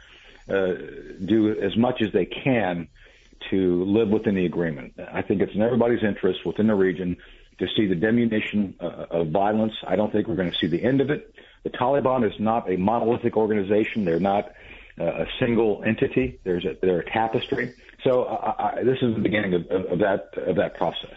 do as much as they can to live within the agreement. I think it's in everybody's interest within the region to see the diminution of violence. I don't think we're going to see the end of it. The Taliban is not a monolithic organization. They're not a single entity. They're a tapestry. So this is the beginning of that process.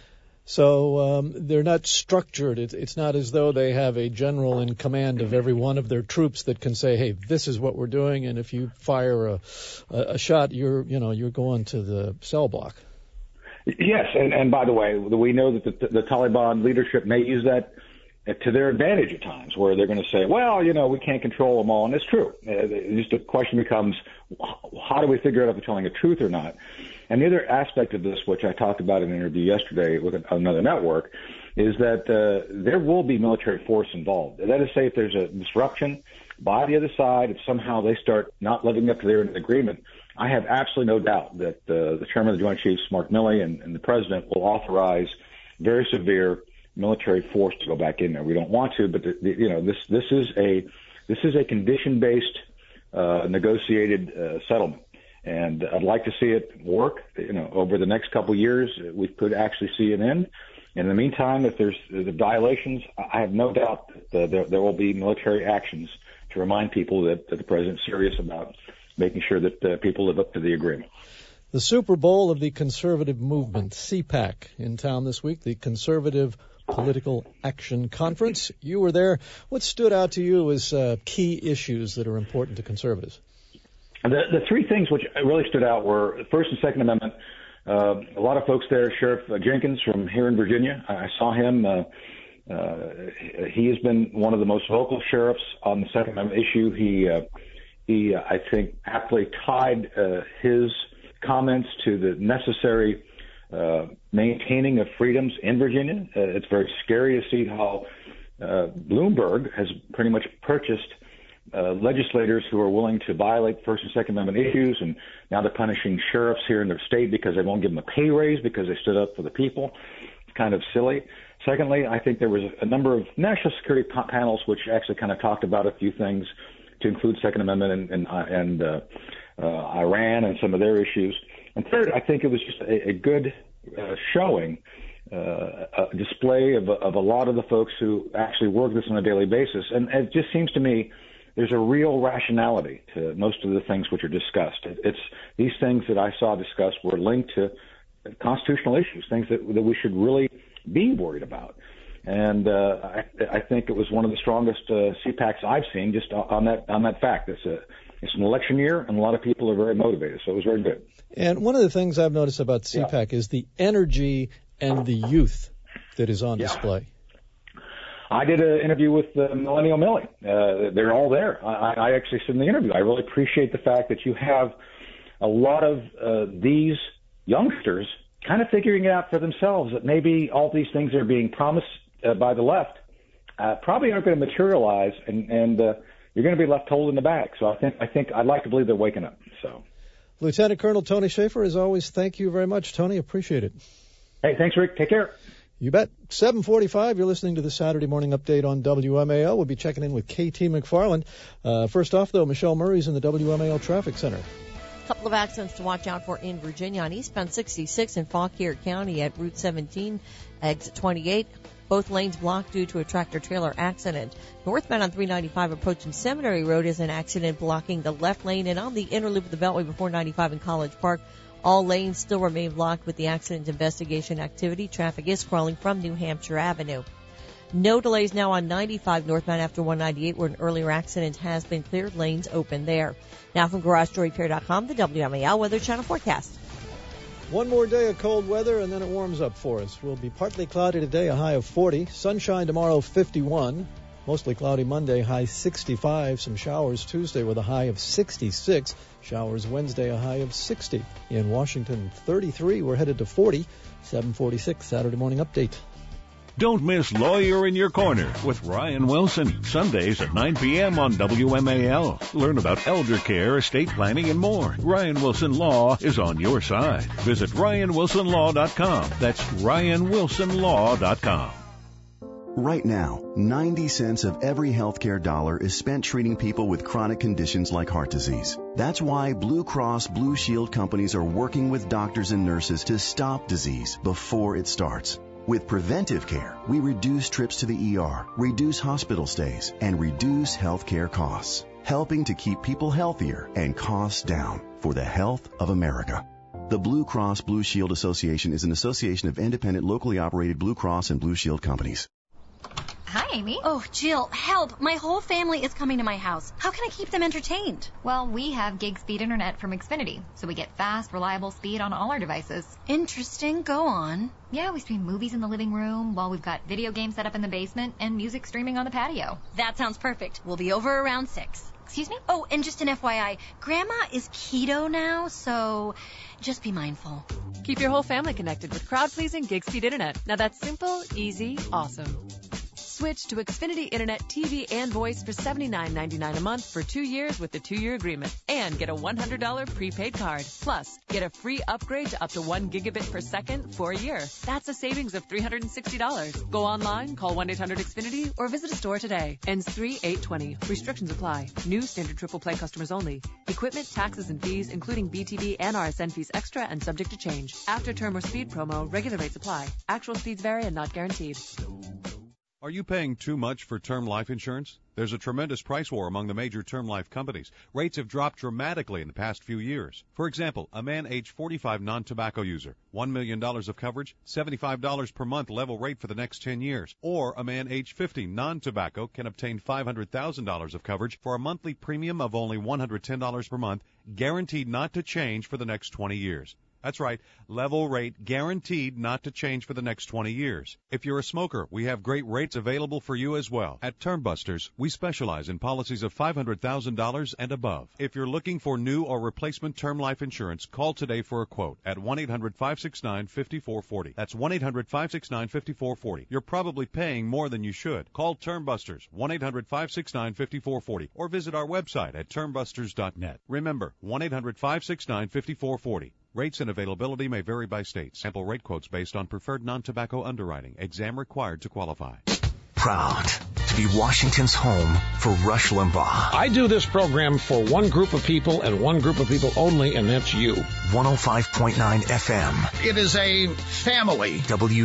So they're not structured. It's not as though they have a general in command of every one of their troops that can say, "Hey, this is what we're doing," and if you fire a shot, you're going to the cell block. Yes, and by the way, we know that the Taliban leadership may use that to their advantage at times, where they're going to say, well, we can't control them all, and it's true. Just the question becomes, how do we figure out if they're telling the truth or not? And the other aspect of this, which I talked about in an interview yesterday with another network, is that there will be military force involved. That is, say, if there's a disruption by the other side, if somehow they start not living up to their agreement, I have absolutely no doubt that the chairman of the Joint Chiefs, Mark Milley, and the president will authorize very severe military force to go back in there. We don't want to, but this is a condition-based negotiated settlement, and I'd like to see it work. Over the next couple of years, we could actually see an end. In the meantime, if there's the violations, I have no doubt that there will be military actions to remind people that the president's serious about making sure that people live up to the agreement. The Super Bowl of the conservative movement, CPAC, in town this week, the Conservative Political Action Conference. You were there. What stood out to you as key issues that are important to conservatives? The three things which really stood out were First and Second Amendment. A lot of folks there, Sheriff Jenkins from here in Virginia, I saw him. He has been one of the most vocal sheriffs on the Second Amendment issue. He, I think, aptly tied his comments to the necessary maintaining of freedoms in Virginia. It's very scary to see how Bloomberg has pretty much purchased legislators who are willing to violate First and Second Amendment issues, and now they're punishing sheriffs here in their state because they won't give them a pay raise because they stood up for the people. It's kind of silly. Secondly, I think there was a number of national security panels which actually kind of talked about a few things, to include Second Amendment and Iran and some of their issues. And third, I think it was just a good showing, a display of a lot of the folks who actually work this on a daily basis. And it just seems to me there's a real rationality to most of the things which are discussed. It's these things that I saw discussed were linked to constitutional issues, things that we should really be worried about. And I think it was one of the strongest CPACs I've seen just on that fact. It's an election year, and a lot of people are very motivated, so it was very good. And one of the things I've noticed about CPAC is the energy and the youth that is on display. I did an interview with Millennial Millie. They're all there. I actually said in the interview, I really appreciate the fact that you have a lot of these youngsters kind of figuring it out for themselves, that maybe all these things that are being promised by the left probably aren't going to materialize, and you're going to be left holding the bag. So I think I'd like to believe they're waking up. So, Lieutenant Colonel Tony Shaffer, as always, thank you very much, Tony. Appreciate it. Hey, thanks, Rick. Take care. You bet. 7:45. You're listening to the Saturday Morning Update on WMAL. We'll be checking in with KT McFarland. First off, though, Michelle Murray's in the WMAL Traffic Center. A couple of accidents to watch out for in Virginia on eastbound 66 in Fauquier County at Route 17, exit 28. Both lanes blocked due to a tractor-trailer accident. Northbound on 395 approaching Seminary Road is an accident blocking the left lane, and on the inner loop of the Beltway before 95 in College Park, all lanes still remain blocked with the accident investigation activity. Traffic is crawling from New Hampshire Avenue. No delays now on 95 northbound after 198, where an earlier accident has been cleared. Lanes open there. Now from GarageStoryPair.com, the WMAL Weather Channel forecast. One more day of cold weather, and then it warms up for us. We'll be partly cloudy today, a high of 40. Sunshine tomorrow, 51. Mostly cloudy Monday, high 65. Some showers Tuesday with a high of 66. Showers Wednesday, a high of 60. In Washington, 33. We're headed to 40. 7:46 Saturday Morning Update. Don't miss Lawyer in Your Corner with Ryan Wilson, Sundays at 9 p.m. on WMAL. Learn about elder care, estate planning, and more. Ryan Wilson Law is on your side. Visit RyanWilsonLaw.com. That's RyanWilsonLaw.com. Right now, 90 cents of every healthcare dollar is spent treating people with chronic conditions like heart disease. That's why Blue Cross Blue Shield companies are working with doctors and nurses to stop disease before it starts. With preventive care, we reduce trips to the ER, reduce hospital stays, and reduce healthcare costs, helping to keep people healthier and costs down for the health of America. The Blue Cross Blue Shield Association is an association of independent, locally operated Blue Cross and Blue Shield companies. Hi, Amy. Oh, Jill, help. My whole family is coming to my house. How can I keep them entertained? Well, we have gig speed internet from Xfinity, so we get fast, reliable speed on all our devices. Interesting. Go on. Yeah, we stream movies in the living room while we've got video games set up in the basement and music streaming on the patio. That sounds perfect. We'll be over around 6. Excuse me? Oh, and just an FYI, Grandma is keto now, so just be mindful. Keep your whole family connected with crowd-pleasing gig speed internet. Now that's simple, easy, awesome. Switch to Xfinity Internet, TV, and voice for $79.99 a month for 2 years with the 2-year agreement. And get a $100 prepaid card. Plus, get a free upgrade to up to 1 gigabit per second for a year. That's a savings of $360. Go online, call 1-800-XFINITY, or visit a store today. Ends 3/8/20. Restrictions apply. New standard triple play customers only. Equipment, taxes, and fees, including BTV and RSN fees extra and subject to change. After term or speed promo, regular rates apply. Actual speeds vary and not guaranteed. Are you paying too much for term life insurance? There's a tremendous price war among the major term life companies. Rates have dropped dramatically in the past few years. For example, a man age 45 non-tobacco user, $1 million of coverage, $75 per month level rate for the next 10 years. Or a man age 50 non-tobacco can obtain $500,000 of coverage for a monthly premium of only $110 per month, guaranteed not to change for the next 20 years. That's right, level rate guaranteed not to change for the next 20 years. If you're a smoker, we have great rates available for you as well. At Term Busters, we specialize in policies of $500,000 and above. If you're looking for new or replacement term life insurance, call today for a quote at 1-800-569-5440. That's 1-800-569-5440. You're probably paying more than you should. Call Term Busters, 1-800-569-5440, or visit our website at termbusters.net. Remember, 1-800-569-5440. Rates and availability may vary by state. Sample rate quotes based on preferred non-tobacco underwriting. Exam required to qualify. Proud to be Washington's home for Rush Limbaugh. I do this program for one group of people and one group of people only, and that's you. 105.9 FM. It is a family.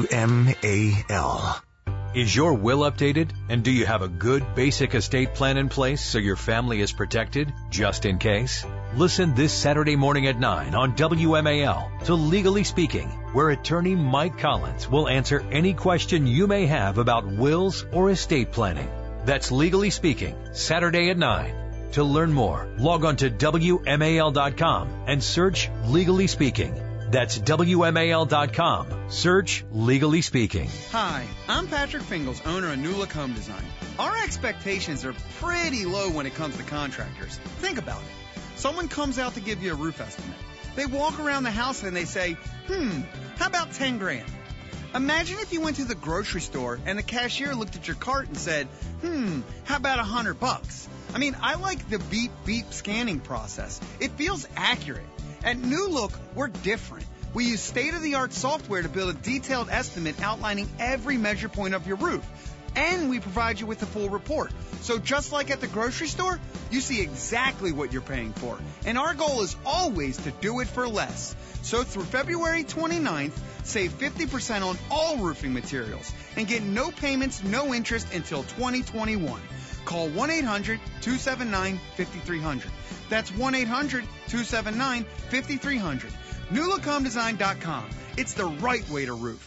WMAL. Is your will updated? And do you have a good basic estate plan in place so your family is protected just in case? Listen this Saturday morning at 9 on WMAL to Legally Speaking, where attorney Mike Collins will answer any question you may have about wills or estate planning. That's Legally Speaking, Saturday at 9. To learn more, log on to WMAL.com and search Legally Speaking. That's WMAL.com. Search Legally Speaking. Hi, I'm Patrick Fingles, owner of New Look Home Design. Our expectations are pretty low when it comes to contractors. Think about it. Someone comes out to give you a roof estimate. They walk around the house and they say, how about 10 grand? Imagine if you went to the grocery store and the cashier looked at your cart and said, how about $100? I mean, I like the beep scanning process. It feels accurate. At New Look, we're different. We use state-of-the-art software to build a detailed estimate outlining every measure point of your roof. And we provide you with a full report. So just like at the grocery store, you see exactly what you're paying for. And our goal is always to do it for less. So through February 29th, save 50% on all roofing materials and get no payments, no interest until 2021. Call 1-800-279-5300. That's 1-800-279-5300. NewLookHomeDesign.com. It's the right way to roof.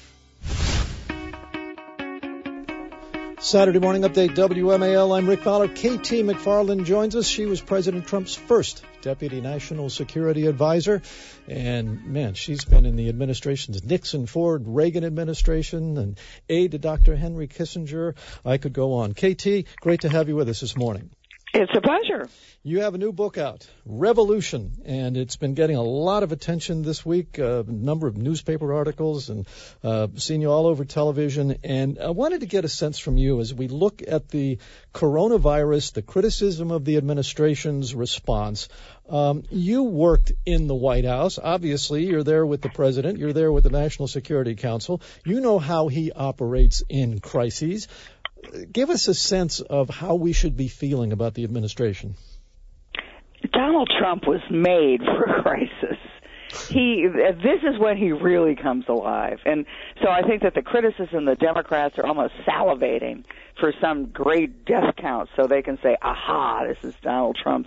Saturday Morning Update, WMAL. I'm Rick Fowler. KT McFarland joins us. She was President Trump's first Deputy National Security Advisor. And, man, she's been in the administrations, Nixon, Ford, Reagan administration, and aide to Dr. Henry Kissinger. I could go on. KT, great to have you with us this morning. It's a pleasure. You have a new book out, Revolution, and it's been getting a lot of attention this week, a number of newspaper articles, and seen you all over television. And I wanted to get a sense from you as we look at the coronavirus, the criticism of the administration's response. You worked in the White House. Obviously, you're there with the president. You're there with the National Security Council. You know how he operates in crises. Give us a sense of how we should be feeling about the administration. Donald Trump was made for a crisis. This is when he really comes alive. And so I think that the criticism, the Democrats are almost salivating for some great death count so they can say, aha, this is Donald Trump's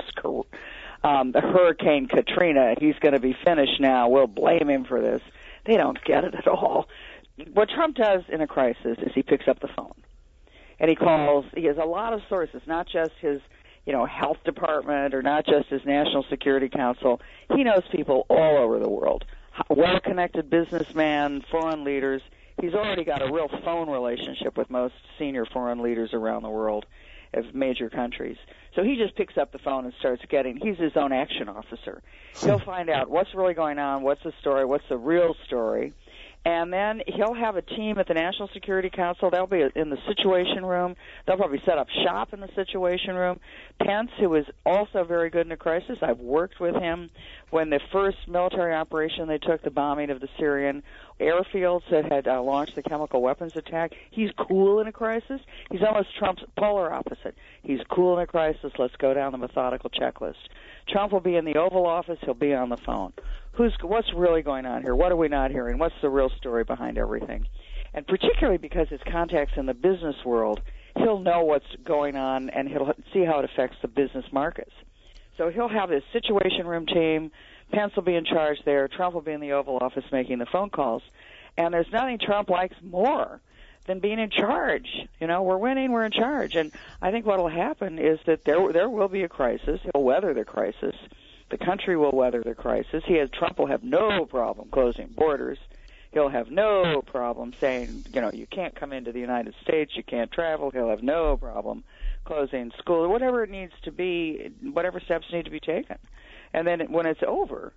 the Hurricane Katrina. He's going to be finished now. We'll blame him for this. They don't get it at all. What Trump does in a crisis is he picks up the phone. And he calls, he has a lot of sources, not just his, health department or not just his National Security Council. He knows people all over the world, well-connected businessmen, foreign leaders. He's already got a real phone relationship with most senior foreign leaders around the world of major countries. So he just picks up the phone and starts he's his own action officer. He'll find out what's really going on, what's the story, what's the real story. And then he'll have a team at the National Security Council. They'll be in the Situation Room. They'll probably set up shop in the Situation Room. Pence, who is also very good in a crisis, I've worked with him when the first military operation they took, the bombing of the Syrian airfields that had launched the chemical weapons attack. He's cool in a crisis. He's almost Trump's polar opposite. He's cool in a crisis. Let's go down the methodical checklist. Trump will be in the Oval Office. He'll be on the phone. What's really going on here? What are we not hearing? What's the real story behind everything? And particularly because his contacts in the business world, he'll know what's going on and he'll see how it affects the business markets. So he'll have his Situation Room team. Pence will be in charge there. Trump will be in the Oval Office making the phone calls. And there's nothing Trump likes more than being in charge. We're winning, we're in charge. And I think what will happen is that there will be a crisis. He'll weather the crisis. The country will weather the crisis. Trump will have no problem closing borders. He'll have no problem saying, you can't come into the United States, you can't travel. He'll have no problem closing schools, whatever it needs to be, whatever steps need to be taken. And then when it's over,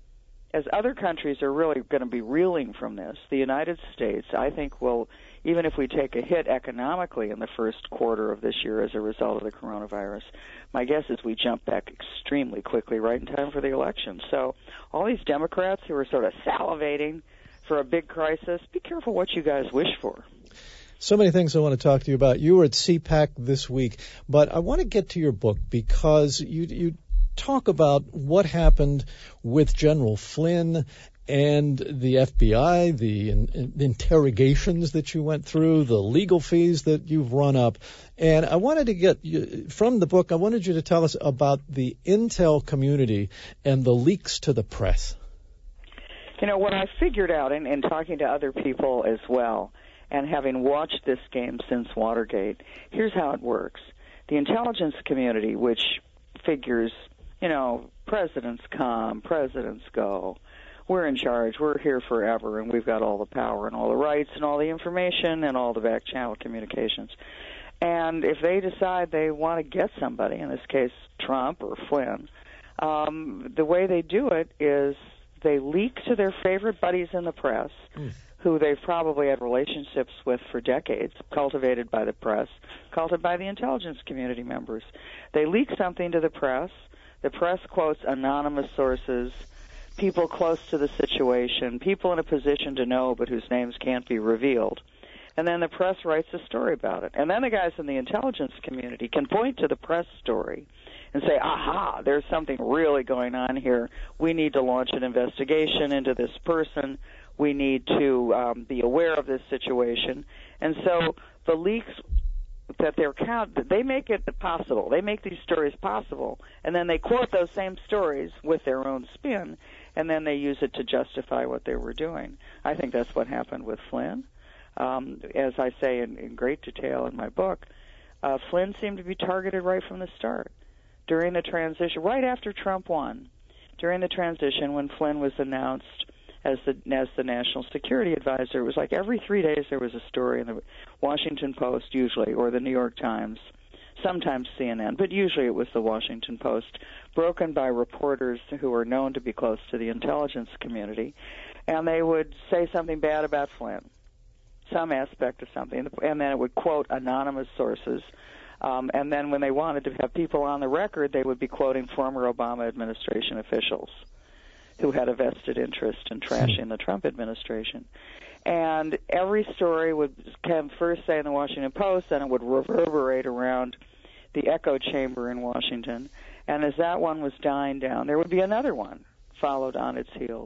as other countries are really going to be reeling from this, the United States, I think, will, even if we take a hit economically in the first quarter of this year as a result of the coronavirus, my guess is we jump back extremely quickly right in time for the election. So all these Democrats who are sort of salivating for a big crisis, be careful what you guys wish for. So many things I want to talk to you about. You were at CPAC this week, but I want to get to your book because you talk about what happened with General Flynn and the FBI, the interrogations that you went through, the legal fees that you've run up. And I wanted to get from the book, I wanted you to tell us about the intel community and the leaks to the press. You know, what I figured out in talking to other people as well, and having watched this game since Watergate, here's how it works. The intelligence community, which figures, you know, presidents come, presidents go, we're in charge, we're here forever, and we've got all the power and all the rights and all the information and all the back channel communications. And if they decide they want to get somebody, in this case Trump or Flynn, the way they do it is they leak to their favorite buddies in the press, who they've probably had relationships with for decades, cultivated by the press, cultivated by the intelligence community members. They leak something to the press. The press quotes anonymous sources, people close to the situation, people in a position to know but whose names can't be revealed. And then the press writes a story about it. And then the guys in the intelligence community can point to the press story and say, aha, there's something really going on here. We need to launch an investigation into this person. We need to be aware of this situation. And so the leaks that they make it possible. They make these stories possible, and then they quote those same stories with their own spin, and then they use it to justify what they were doing. I think that's what happened with Flynn. As I say in great detail in my book, Flynn seemed to be targeted right from the start. During the transition, right after Trump won, during the transition when Flynn was announced as the National Security Advisor, it was like every 3 days there was a story in the Washington Post, usually, or the New York Times, sometimes CNN, but usually it was the Washington Post, broken by reporters who are known to be close to the intelligence community, and they would say something bad about Flynn, some aspect of something, and then it would quote anonymous sources. And then when they wanted to have people on the record, they would be quoting former Obama administration officials who had a vested interest in trashing the Trump administration. And every story would come first say in the Washington Post, then it would reverberate around the echo chamber in Washington. And as that one was dying down, there would be another one followed on its heels.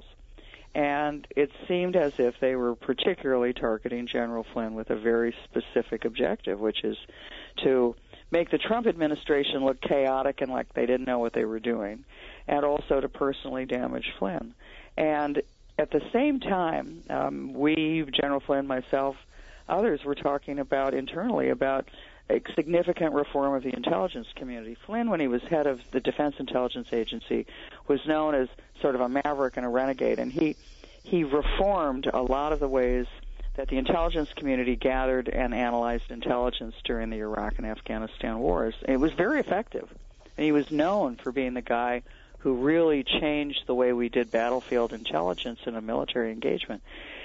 And it seemed as if they were particularly targeting General Flynn with a very specific objective, which is to make the Trump administration look chaotic and like they didn't know what they were doing, and also to personally damage Flynn. And at the same time, we, General Flynn, myself, others were talking about internally about a significant reform of the intelligence community. Flynn, when he was head of the Defense Intelligence Agency, was known as sort of a maverick and a renegade, and he reformed a lot of the ways that the intelligence community gathered and analyzed intelligence during the Iraq and Afghanistan wars. It was very effective, and he was known for being the guy who really changed the way we did battlefield intelligence in a military engagement.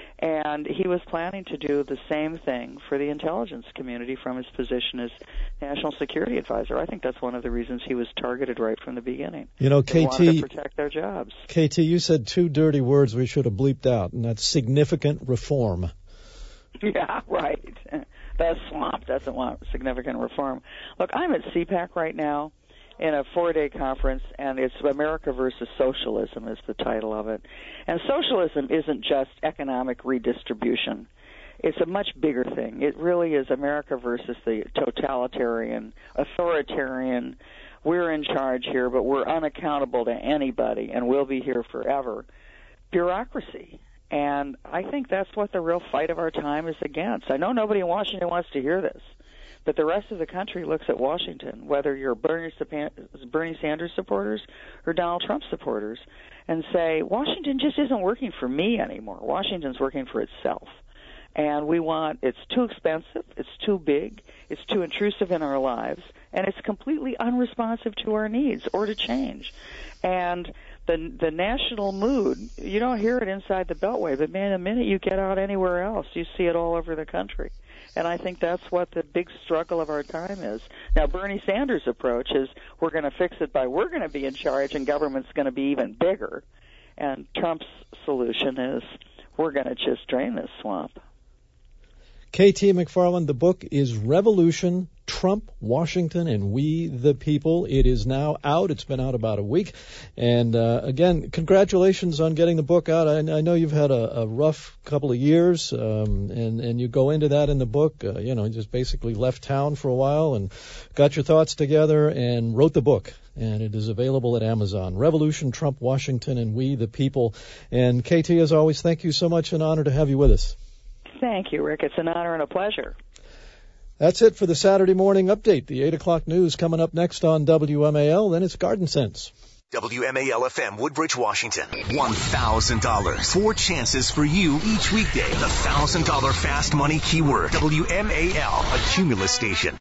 And he was planning to do the same thing for the intelligence community from his position as National Security Advisor. I think that's one of the reasons he was targeted right from the beginning. You know, they KT, wanted to protect their jobs. KT, you said two dirty words we should have bleeped out, and that's significant reform. Yeah, right. The swamp doesn't want significant reform. Look, I'm at CPAC right now in a 4-day conference, and it's America versus Socialism is the title of it. And socialism isn't just economic redistribution. It's a much bigger thing. It really is America versus the totalitarian, authoritarian, we're in charge here, but we're unaccountable to anybody, and we'll be here forever, bureaucracy. And I think that's what the real fight of our time is against. I know nobody in Washington wants to hear this, but the rest of the country looks at Washington, whether you're Bernie Sanders supporters or Donald Trump supporters, and say, Washington just isn't working for me anymore. Washington's working for itself. And it's too expensive, it's too big, it's too intrusive in our lives, and it's completely unresponsive to our needs or to change. And the national mood, you don't hear it inside the Beltway, but man, the minute you get out anywhere else, you see it all over the country. And I think that's what the big struggle of our time is. Now, Bernie Sanders' approach is we're going to fix it by we're going to be in charge and government's going to be even bigger. And Trump's solution is we're going to just drain this swamp. KT McFarland, the book is Revolution, Trump, Washington, and We the People. It is now out. It's been out about a week. And again, congratulations on getting the book out. I know you've had a rough couple of years, and you go into that in the book. You just basically left town for a while and got your thoughts together and wrote the book. And it is available at Amazon. Revolution, Trump, Washington, and We the People. And KT, as always, thank you so much. An honor to have you with us. Thank you, Rick. It's an honor and a pleasure. That's it for the Saturday morning update. The 8 o'clock news coming up next on WMAL. Then it's Garden Sense. WMAL-FM, Woodbridge, Washington. $1,000. 4 chances for you each weekday. The $1,000 Fast Money keyword. WMAL, a Cumulus station.